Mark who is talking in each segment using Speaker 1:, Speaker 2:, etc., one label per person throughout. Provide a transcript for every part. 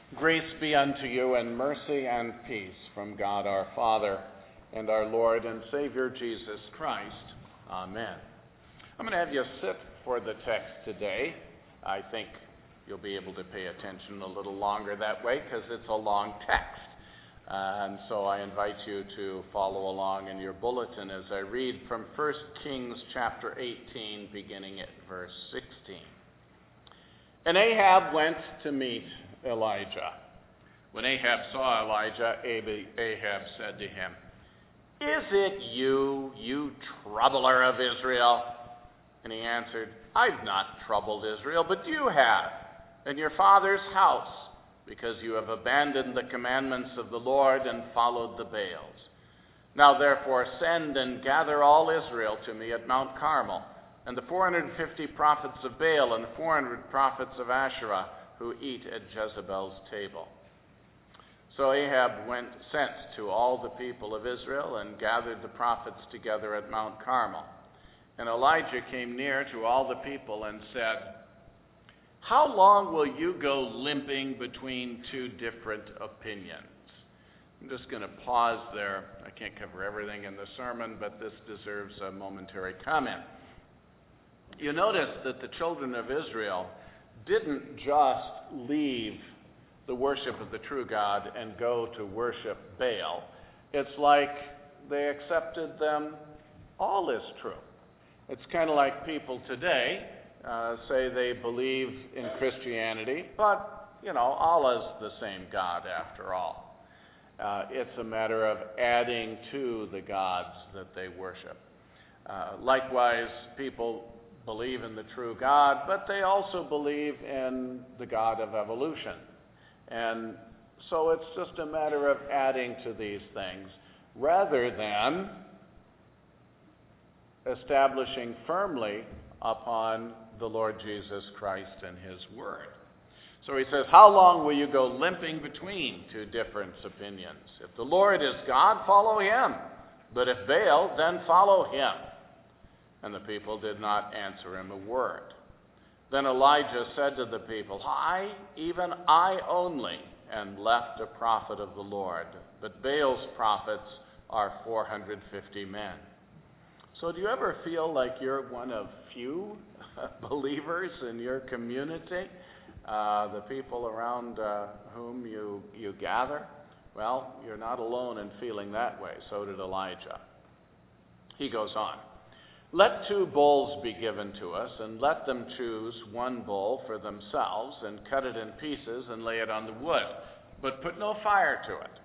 Speaker 1: Grace be unto you, and mercy and peace from God our Father and our Lord and Savior Jesus Christ. Amen. I'm going to have you sit for the text today. I think you'll be able to pay attention a little longer that way because it's a long text. And so I invite you to follow along in your bulletin as I read from 1 Kings chapter 18, beginning at verse 16. And Ahab went to meet Elijah. When Ahab saw Elijah, Ahab said to him, "Is it you, you troubler of Israel?" And he answered, "I've not troubled Israel, but you have, and your father's house, because you have abandoned the commandments of the Lord and followed the Baals. Now therefore send and gather all Israel to me at Mount Carmel, and the 450 prophets of Baal and the 400 prophets of Asherah, who eat at Jezebel's table." So Ahab sent to all the people of Israel and gathered the prophets together at Mount Carmel. And Elijah came near to all the people and said, "How long will you go limping between two different opinions?" I'm just going to pause there. I can't cover everything in the sermon, but this deserves a momentary comment. You notice that the children of Israel didn't just leave the worship of the true God and go to worship Baal. It's like they accepted them all is true. It's kind of like people today say they believe in Christianity, but, Allah's the same God after all. It's a matter of adding to the gods that they worship. Likewise, people believe in the true God, but they also believe in the God of evolution. And so it's just a matter of adding to these things rather than establishing firmly upon the Lord Jesus Christ and his word. So he says, "How long will you go limping between two different opinions? If the Lord is God, follow him. But if Baal, then follow him." And the people did not answer him a word. Then Elijah said to the people, even I only, am left a prophet of the Lord, but Baal's prophets are 450 men. So do you ever feel like you're one of few believers in your community? The people around whom you gather? Well, you're not alone in feeling that way. So did Elijah. He goes on. "Let 2 bulls be given to us, and let them choose 1 bull for themselves, and cut it in pieces and lay it on the wood, but put no fire to it.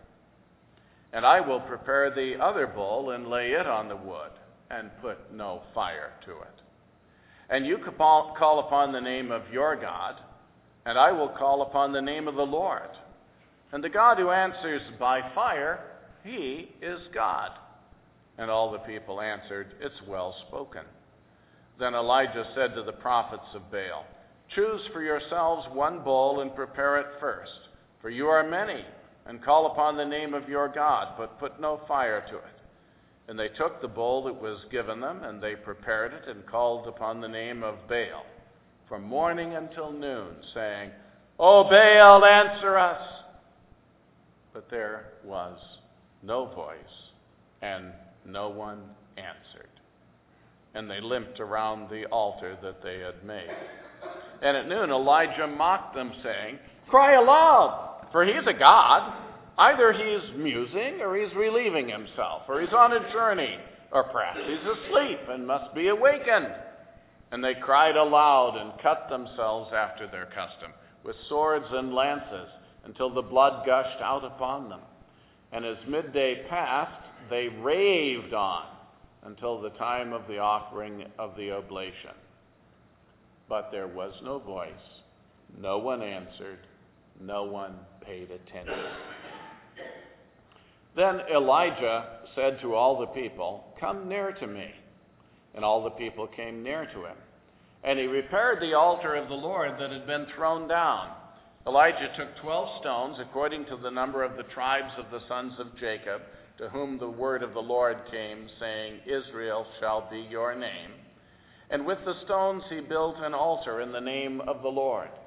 Speaker 1: And I will prepare the other bull and lay it on the wood, and put no fire to it. And you call upon the name of your God, and I will call upon the name of the Lord. And the God who answers by fire, he is God." And all the people answered, "It's well spoken." Then Elijah said to the prophets of Baal, "Choose for yourselves 1 bull and prepare it first, for you are many, and call upon the name of your God, but put no fire to it." And they took the bull that was given them, and they prepared it and called upon the name of Baal from morning until noon, saying, "O Baal, answer us." But there was no voice, and no one answered. And they limped around the altar that they had made. And at noon Elijah mocked them, saying, "Cry aloud, for he's a god. Either he's musing, or he's relieving himself, or he's on a journey, or perhaps he's asleep and must be awakened." And they cried aloud and cut themselves after their custom, with swords and lances, until the blood gushed out upon them. And as midday passed, they raved on until the time of the offering of the oblation. But there was no voice, no one answered, no one paid attention. Then Elijah said to all the people, "Come near to me." And all the people came near to him. And he repaired the altar of the Lord that had been thrown down. Elijah took 12 stones, according to the number of the tribes of the sons of Jacob, to whom the word of the Lord came, saying, "Israel shall be your name." And with the stones he built an altar in the name of the Lord.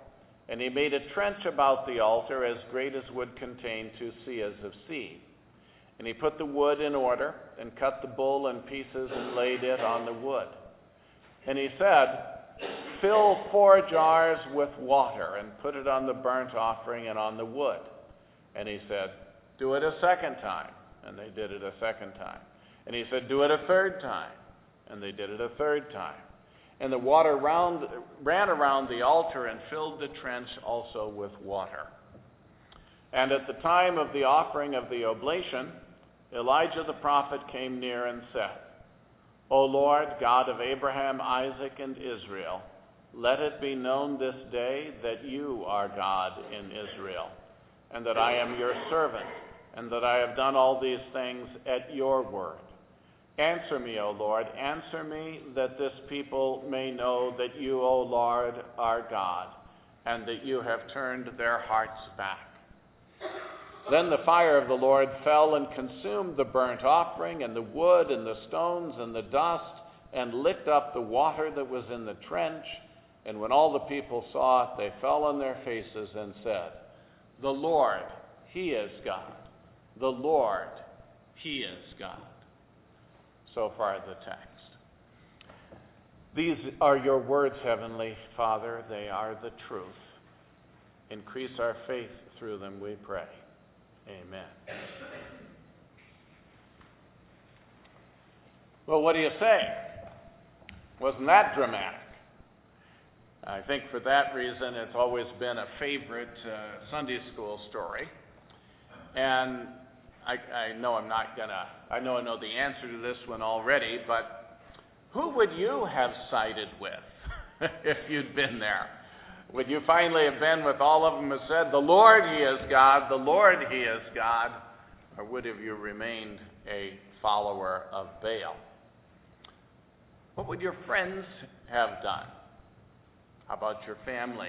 Speaker 1: And he made a trench about the altar as great as would contain 2 seahs of seed. And he put the wood in order, and cut the bull in pieces, and laid it on the wood. And he said, "Fill 4 jars with water, and put it on the burnt offering and on the wood." And he said, "Do it a second time." And they did it a second time. And he said, "Do it a third time." And they did it a third time. And the water ran around the altar and filled the trench also with water. And at the time of the offering of the oblation, Elijah the prophet came near and said, "O Lord, God of Abraham, Isaac, and Israel, let it be known this day that you are God in Israel, and that I am your servant, and that I have done all these things at your word. Answer me, O Lord, answer me, that this people may know that you, O Lord, are God, and that you have turned their hearts back." Then the fire of the Lord fell and consumed the burnt offering, and the wood, and the stones, and the dust, and licked up the water that was in the trench. And when all the people saw it, they fell on their faces and said, "The Lord, He is God. The Lord, He is God." So far the text. These are your words, Heavenly Father. They are the truth. Increase our faith through them, we pray. Amen. Well, what do you say? Wasn't that dramatic? I think for that reason it's always been a favorite Sunday school story. And I know I know the answer to this one already, but who would you have sided with if you'd been there? Would you finally have been with all of them who said, "The Lord, He is God, the Lord, He is God"? Or would have you remained a follower of Baal? What would your friends have done? How about your family?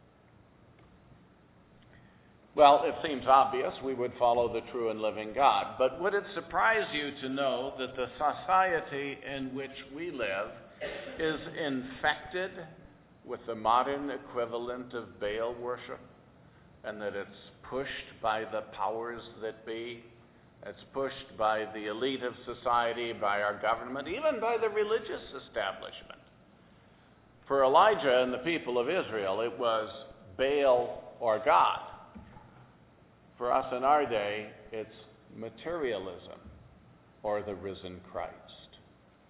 Speaker 1: Well, it seems obvious we would follow the true and living God. But would it surprise you to know that the society in which we live is infected with the modern equivalent of Baal worship, and that it's pushed by the powers that be? It's pushed by the elite of society, by our government, even by the religious establishment. For Elijah and the people of Israel, it was Baal or God. For us in our day, it's materialism or the risen Christ.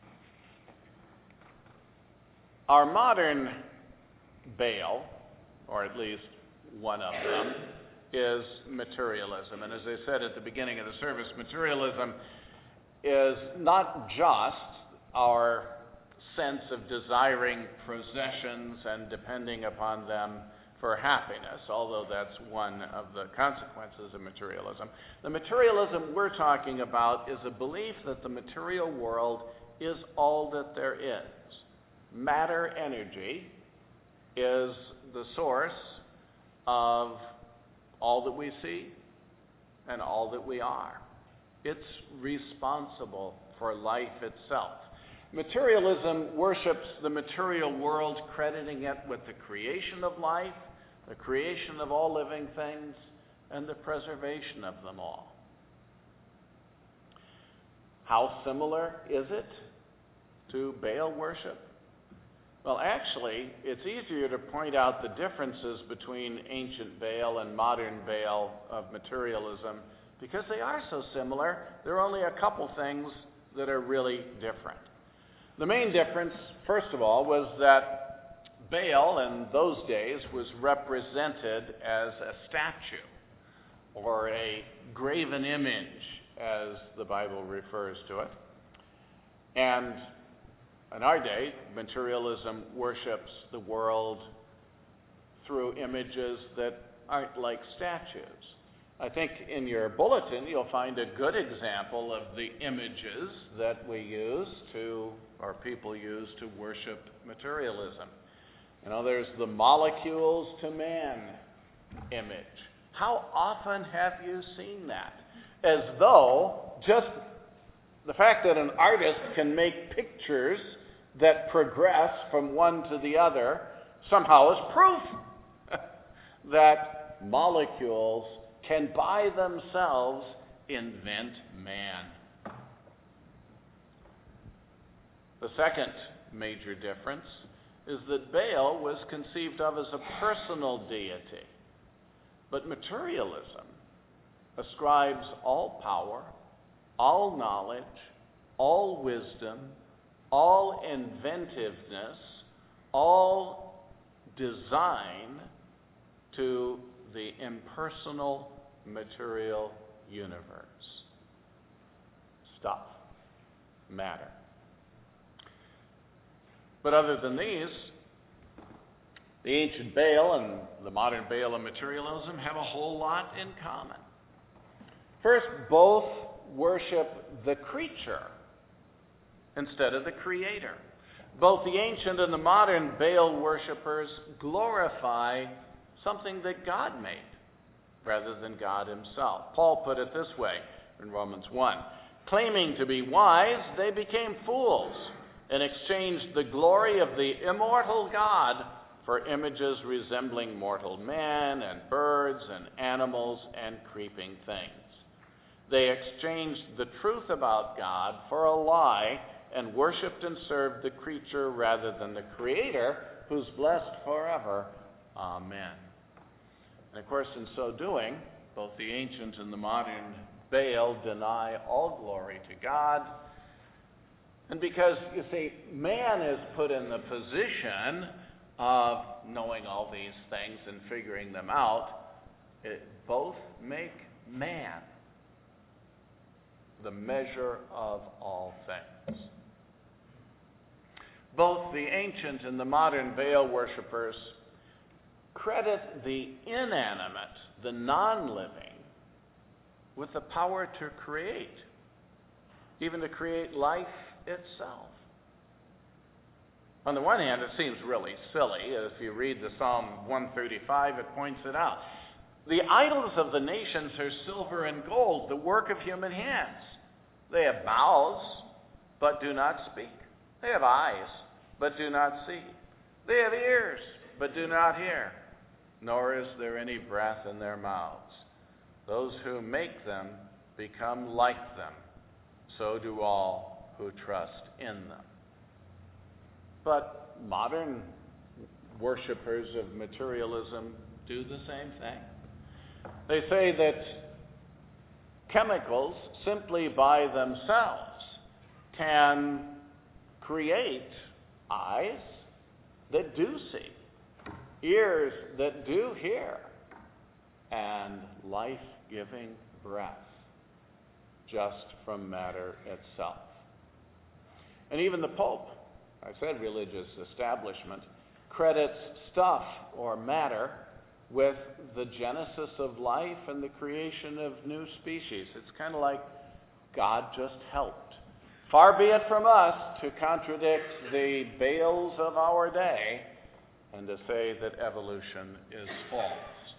Speaker 1: Our modern Baal, or at least one of them, is materialism. And as I said at the beginning of the service, materialism is not just our sense of desiring possessions and depending upon them for happiness, although that's one of the consequences of materialism. The materialism we're talking about is a belief that the material world is all that there is. Matter energy is the source of all that we see and all that we are. It's responsible for life itself. Materialism worships the material world, crediting it with the creation of life, the creation of all living things, and the preservation of them all. How similar is it to Baal worship? Well, actually, it's easier to point out the differences between ancient Baal and modern Baal of materialism because they are so similar. There are only a couple things that are really different. The main difference, first of all, was that Baal in those days was represented as a statue or a graven image, as the Bible refers to it. And in our day, materialism worships the world through images that aren't like statues. I think in your bulletin you'll find a good example of the images that we use to, or people use to worship materialism. You know, there's the molecules to man image. How often have you seen that? As though just the fact that an artist can make pictures that progress from one to the other somehow is proof that molecules can by themselves invent man. The second major difference is that Baal was conceived of as a personal deity, but materialism ascribes all power, all knowledge, all wisdom, all inventiveness, all design to the impersonal material universe. Stuff, matter. But other than these, the ancient Baal and the modern Baal of materialism have a whole lot in common. First, both worship the creature instead of the creator. Both the ancient and the modern Baal worshippers glorify something that God made rather than God himself. Paul put it this way in Romans 1. Claiming to be wise, they became fools and exchanged the glory of the immortal God for images resembling mortal men and birds and animals and creeping things. They exchanged the truth about God for a lie and worshipped and served the creature rather than the Creator, who's blessed forever. Amen. And of course, in so doing, both the ancient and the modern Baal deny all glory to God. And because, you see, man is put in the position of knowing all these things and figuring them out, both make man the measure of all things. Both the ancient and the modern Baal worshippers credit the inanimate, the non-living, with the power to create, even to create life itself. On the one hand, it seems really silly. If you read the Psalm 135, it points it out. The idols of the nations are silver and gold, the work of human hands. They have mouths, but do not speak. They have eyes, but do not see. They have ears, but do not hear. Nor is there any breath in their mouths. Those who make them become like them. So do all who trust in them. But modern worshippers of materialism do the same thing. They say that chemicals, simply by themselves, can create eyes that do see, ears that do hear, and life-giving breath just from matter itself. And even the Pope, I said religious establishment, credits stuff or matter with the genesis of life and the creation of new species. It's kind of like God just helped. Far be it from us to contradict the Baals of our day and to say that evolution is false.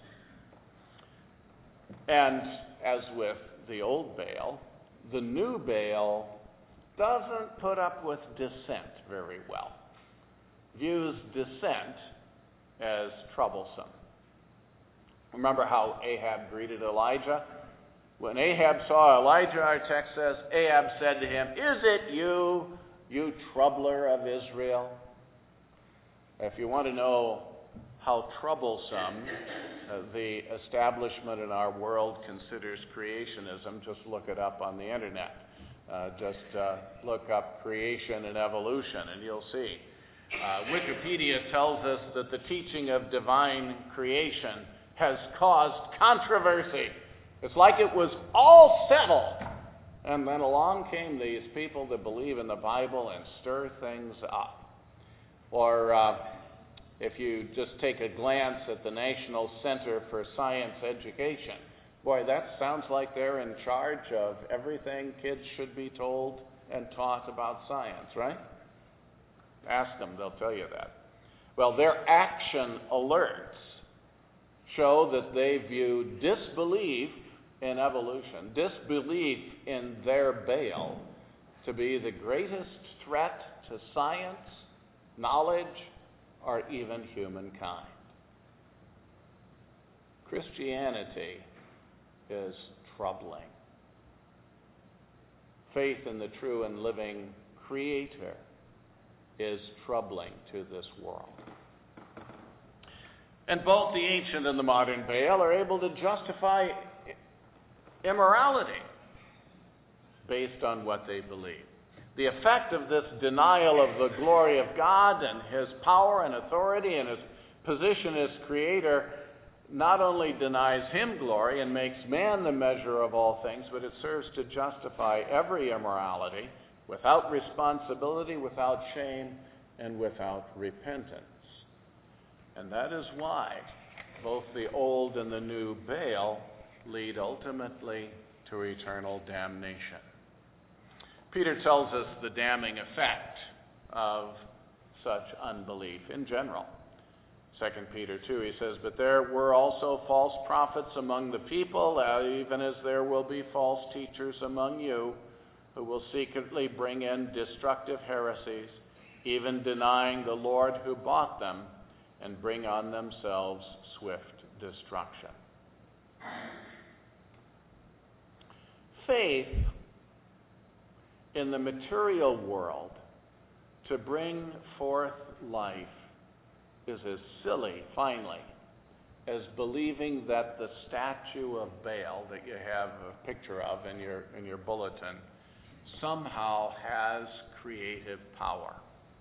Speaker 1: And as with the old Baal, the new Baal doesn't put up with dissent very well. Views dissent as troublesome. Remember how Ahab greeted Elijah? When Ahab saw Elijah, our text says, Ahab said to him, "Is it you, you troubler of Israel?" If you want to know how troublesome the establishment in our world considers creationism, just look it up on the internet. Just look up creation and evolution, and you'll see. Wikipedia tells us that the teaching of divine creation has caused controversy. It's like it was all settled. And then along came these people that believe in the Bible and stir things up. Or if you just take a glance at the National Center for Science Education, boy, that sounds like they're in charge of everything kids should be told and taught about science, right? Ask them, they'll tell you that. Well, their action alerts show that they view disbelief in evolution, disbelief in their Baal, to be the greatest threat to science, knowledge, or even humankind. Christianity is troubling. Faith in the true and living Creator is troubling to this world. And both the ancient and the modern Baal are able to justify immorality based on what they believe. The effect of this denial of the glory of God and His power and authority and His position as Creator not only denies Him glory and makes man the measure of all things, but it serves to justify every immorality without responsibility, without shame, and without repentance. And that is why both the old and the new Baal lead ultimately to eternal damnation. Peter tells us the damning effect of such unbelief in general. 2 Peter 2, he says, "But there were also false prophets among the people, even as there will be false teachers among you, who will secretly bring in destructive heresies, even denying the Lord who bought them, and bring on themselves swift destruction." Faith in the material world to bring forth life is as silly, finally, as believing that the statue of Baal that you have a picture of in your bulletin somehow has creative power.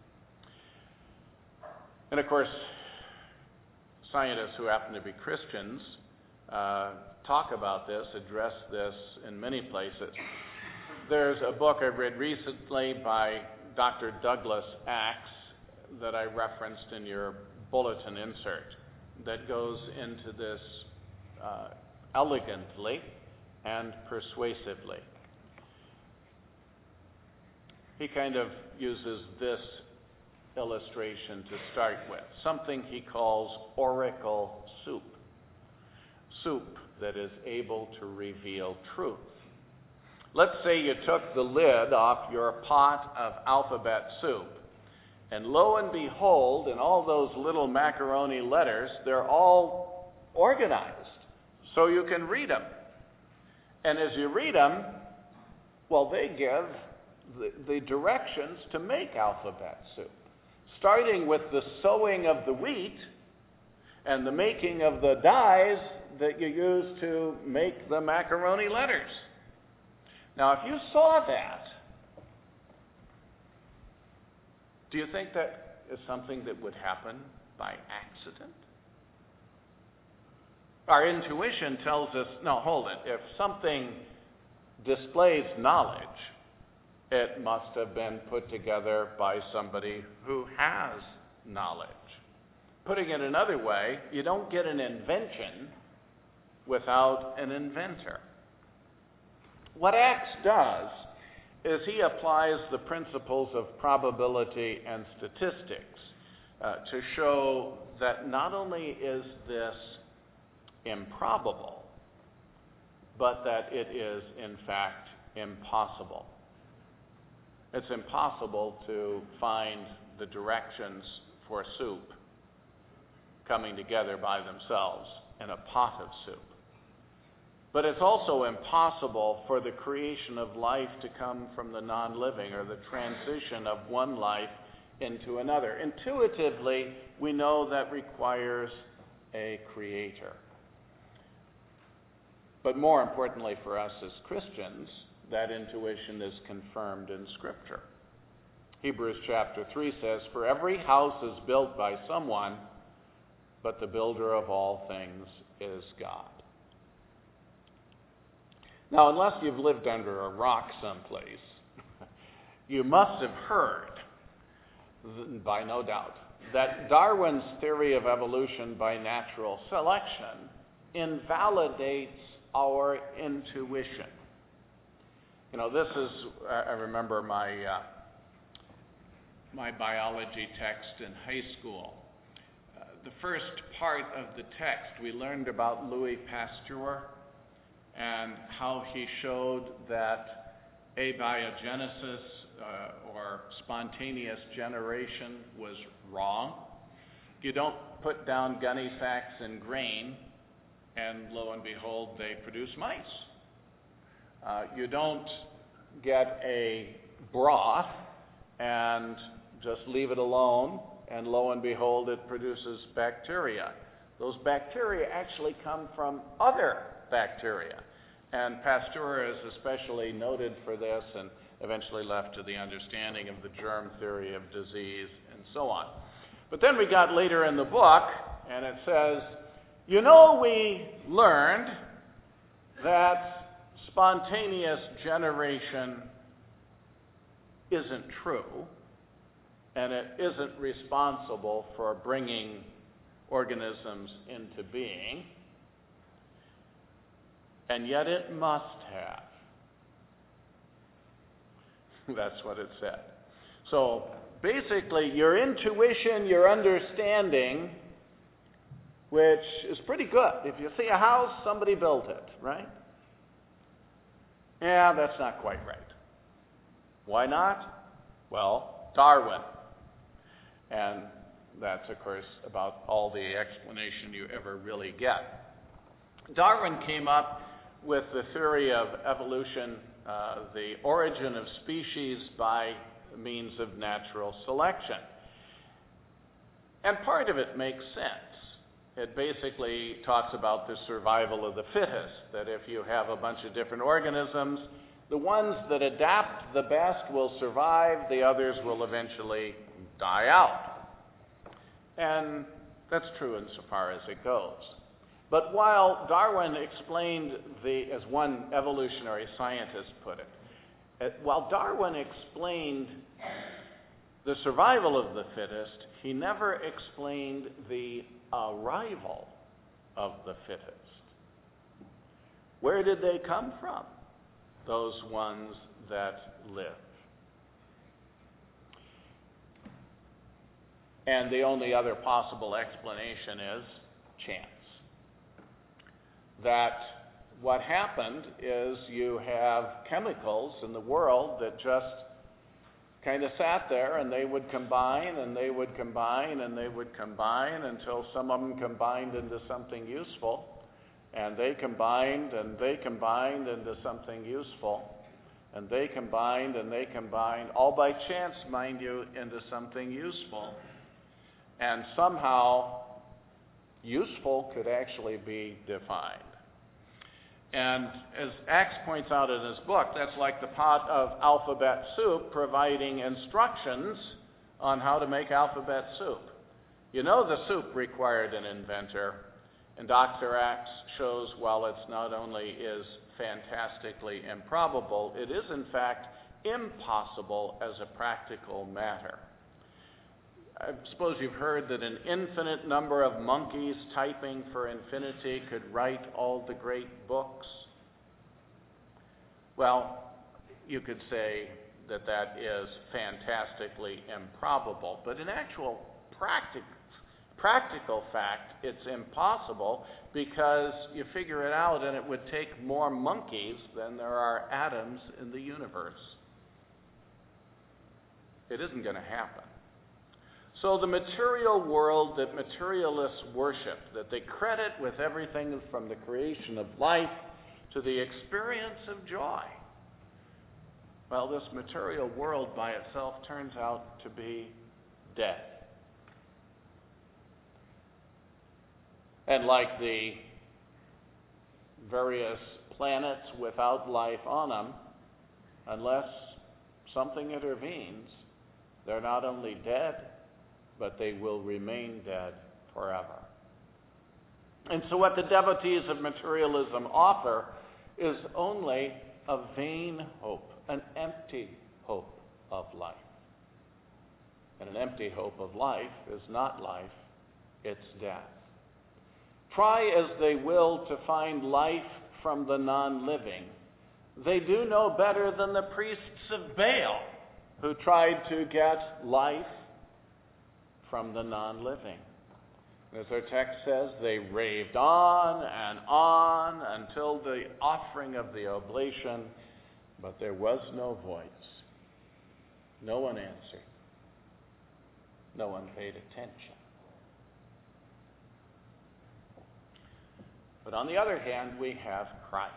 Speaker 1: And of course, scientists who happen to be Christians talk about this, address this in many places. There's a book I read recently by Dr. Douglas Axe that I referenced in your bulletin insert that goes into this elegantly and persuasively. He kind of uses this illustration to start with, something he calls oracle soup. Soup that is able to reveal truth. Let's say you took the lid off your pot of alphabet soup, and lo and behold, in all those little macaroni letters, they're all organized so you can read them. And as you read them, well, they give the directions to make alphabet soup, starting with the sowing of the wheat and the making of the dyes that you use to make the macaroni letters. Now, if you saw that, do you think that is something that would happen by accident? Our intuition tells us, no, hold it. If something displays knowledge, it must have been put together by somebody who has knowledge. Putting it another way, you don't get an invention without an inventor. What Axe does is he applies the principles of probability and statistics to show that not only is this improbable, but that it is in fact impossible. It's impossible to find the directions for soup coming together by themselves in a pot of soup. But it's also impossible for the creation of life to come from the non-living, or the transition of one life into another. Intuitively, we know that requires a creator. But more importantly for us as Christians, that intuition is confirmed in Scripture. Hebrews chapter 3 says, "For every house is built by someone, but the builder of all things is God." Now, unless you've lived under a rock someplace, you must have heard, by no doubt, that Darwin's theory of evolution by natural selection invalidates our intuition. You know, this is, I remember my biology text in high school. The first part of the text, we learned about Louis Pasteur and how he showed that abiogenesis, or spontaneous generation, was wrong. You don't put down gunny sacks in grain and lo and behold, they produce mice. You don't get a broth and just leave it alone, and lo and behold, it produces bacteria. Those bacteria actually come from other bacteria. And Pasteur is especially noted for this and eventually left to the understanding of the germ theory of disease and so on. But then we got later in the book, and it says, you know, we learned that spontaneous generation isn't true, and it isn't responsible for bringing organisms into being, and yet it must have. That's what it said. So basically, your intuition, your understanding, which is pretty good. If you see a house, somebody built it, right? Yeah, that's not quite right. Why not? Well, Darwin. And that's, of course, about all the explanation you ever really get. Darwin came up with the theory of evolution, the origin of species by means of natural selection. And part of it makes sense. It basically talks about the survival of the fittest, that if you have a bunch of different organisms, the ones that adapt the best will survive, the others will eventually die out. And that's true insofar as it goes. But while Darwin explained as one evolutionary scientist put it, while Darwin explained the survival of the fittest, he never explained the arrival of the fittest. Where did they come from, those ones that live? And the only other possible explanation is chance. That what happened is you have chemicals in the world that just kind of sat there, and they would combine, and they would combine, and they would combine until some of them combined into something useful, and they combined, and they combined into something useful, and they combined, all by chance, mind you, into something useful. And somehow, useful could actually be defined. And as Axe points out in his book, that's like the pot of alphabet soup providing instructions on how to make alphabet soup. You know the soup required an inventor, and Dr. Axe shows while it's not only is fantastically improbable, it is in fact impossible as a practical matter. I suppose you've heard that an infinite number of monkeys typing for infinity could write all the great books. Well, you could say that that is fantastically improbable, but in actual practical fact, it's impossible because you figure it out and it would take more monkeys than there are atoms in the universe. It isn't going to happen. So the material world that materialists worship, that they credit with everything from the creation of life to the experience of joy, well, this material world by itself turns out to be dead. And like the various planets without life on them, unless something intervenes, they're not only dead, but they will remain dead forever. And so what the devotees of materialism offer is only a vain hope, an empty hope of life. And an empty hope of life is not life, it's death. Try as they will to find life from the non-living, they do no better than the priests of Baal, who tried to get life from the non-living. As our text says, they raved on until the offering of the oblation, but there was no voice. No one answered. No one paid attention. But on the other hand, we have Christ.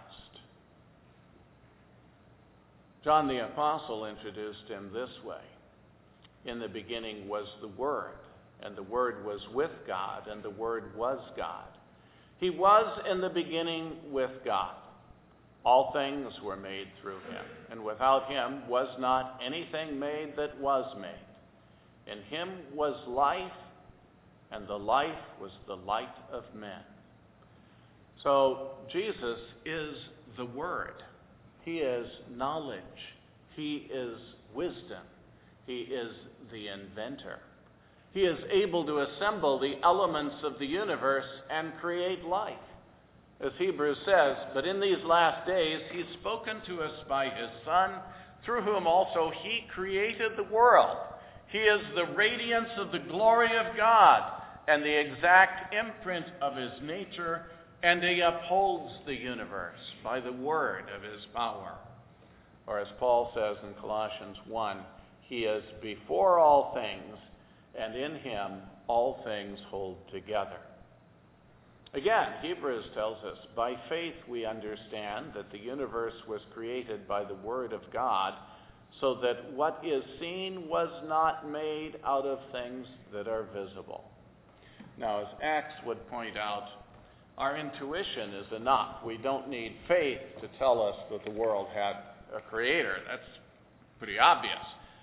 Speaker 1: John the Apostle introduced him this way. In the beginning was the Word, and the Word was with God, and the Word was God. He was in the beginning with God. All things were made through him, and without him was not anything made that was made. In him was life, and the life was the light of men. So Jesus is the Word. He is knowledge. He is wisdom. He is the inventor. He is able to assemble the elements of the universe and create life. As Hebrews says, but in these last days he's spoken to us by his Son, through whom also he created the world. He is the radiance of the glory of God and the exact imprint of his nature, and he upholds the universe by the word of his power. Or as Paul says in Colossians 1, he is before all things, and in him all things hold together. Again, Hebrews tells us, by faith we understand that the universe was created by the word of God, so that what is seen was not made out of things that are visible. Now, as Acts would point out, our intuition is enough. We don't need faith to tell us that the world had a creator. That's pretty obvious.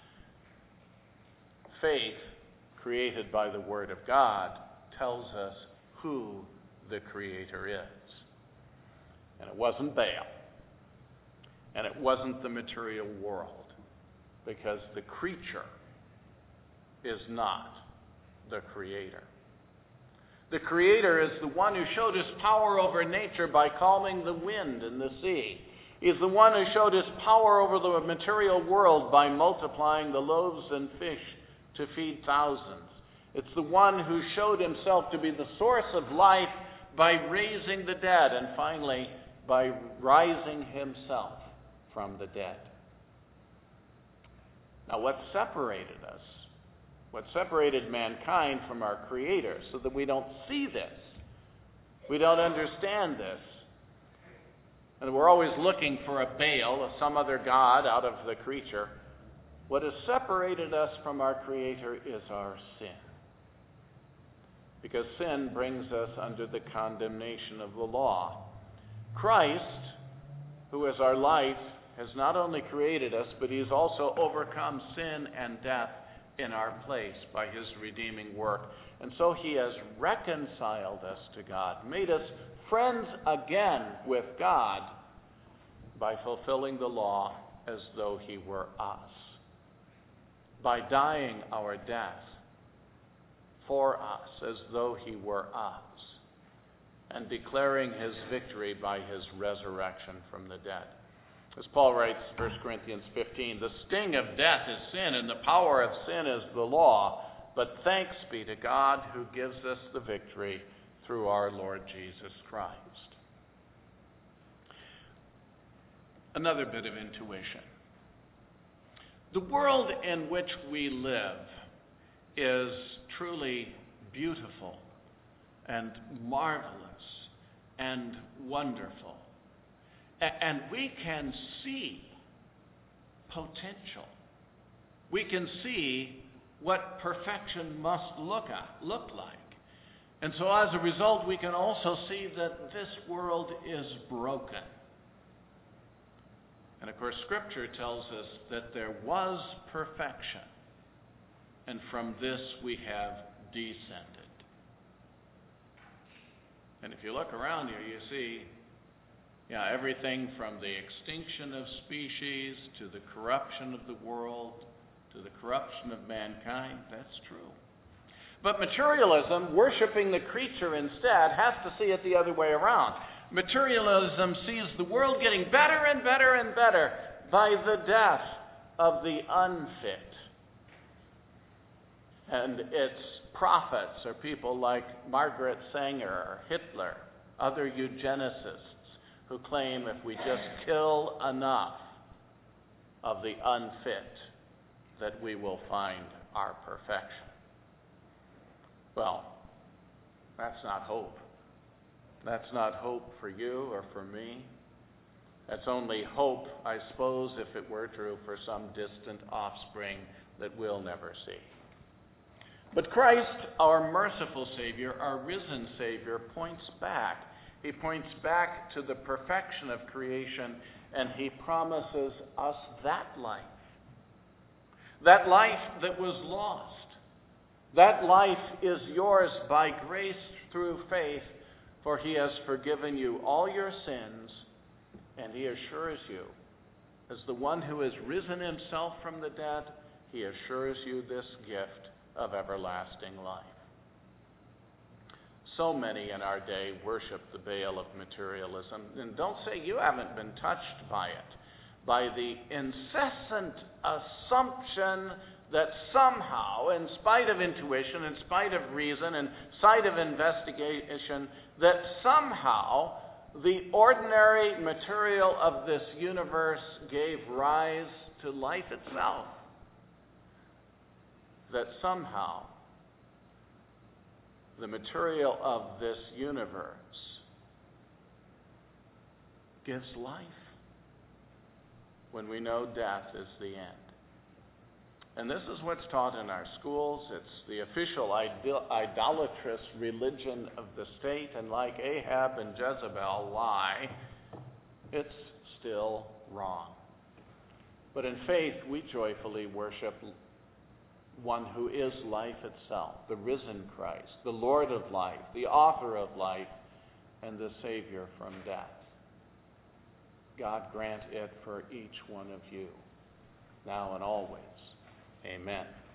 Speaker 1: Faith, created by the Word of God, tells us who the Creator is. And it wasn't Baal. And it wasn't the material world, because the creature is not the Creator. The Creator is the one who showed his power over nature by calming the wind and the sea. He is the one who showed his power over the material world by multiplying the loaves and fish to feed thousands. It's the one who showed himself to be the source of life by raising the dead, and finally by rising himself from the dead. Now, what separated us? What separated mankind from our Creator, so that we don't see this, we don't understand this, and we're always looking for a Baal or some other god out of the creature. What has separated us from our Creator is our sin. Because sin brings us under the condemnation of the law. Christ, who is our life, has not only created us, but he has also overcome sin and death in our place by his redeeming work. And so he has reconciled us to God, made us friends again with God by fulfilling the law as though he were us, by dying our death for us as though he were us, and declaring his victory by his resurrection from the dead. As Paul writes, 1 Corinthians 15, the sting of death is sin, and the power of sin is the law. But thanks be to God who gives us the victory through our Lord Jesus Christ. Another bit of intuition. The world in which we live is truly beautiful and marvelous and wonderful. And we can see potential. We can see what perfection must look like. And so as a result, we can also see that this world is broken. And of course, Scripture tells us that there was perfection, and from this we have descended. And if you look around here, you see everything from the extinction of species to the corruption of the world to the corruption of mankind. That's true. But materialism, worshiping the creature instead, has to see it the other way around. Materialism sees the world getting better and better and better by the death of the unfit. And its prophets are people like Margaret Sanger or Hitler, other eugenicists, who claim if we just kill enough of the unfit, that we will find our perfection. Well, that's not hope. That's not hope for you or for me. That's only hope, I suppose, if it were true, for some distant offspring that we'll never see. But Christ, our merciful Savior, our risen Savior, points back. He points back to the perfection of creation, and he promises us that life. That life that was lost. That life is yours by grace through faith, for he has forgiven you all your sins, and he assures you, as the one who has risen himself from the dead, he assures you this gift of everlasting life. So many in our day worship the Baal of materialism, and don't say you haven't been touched by it, by the incessant assumption that somehow, in spite of intuition, in spite of reason, in spite of investigation, that somehow the ordinary material of this universe gave rise to life itself. That somehow the material of this universe gives life, when we know death is the end. And this is what's taught in our schools. It's the official idolatrous religion of the state, and like Ahab and Jezebel lie, it's still wrong. But in faith, we joyfully worship one who is life itself, the risen Christ, the Lord of life, the author of life, and the Savior from death. God grant it for each one of you, now and always. Amen.